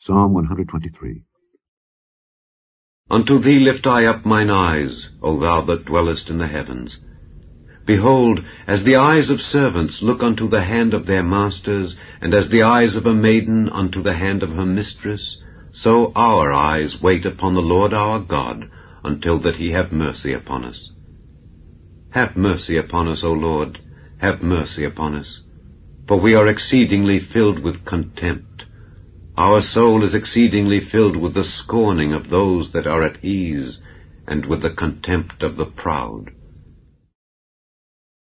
Psalm 123. Unto thee lift I up mine eyes, O thou that dwellest in the heavens. Behold, as the eyes of servants look unto the hand of their masters, and as the eyes of a maiden unto the hand of her mistress, so our eyes wait upon the Lord our God, until that he have mercy upon us. Have mercy upon us, O Lord, have mercy upon us, for we are exceedingly filled with contempt. Our soul is exceedingly filled with the scorning of those that are at ease, and with the contempt of the proud.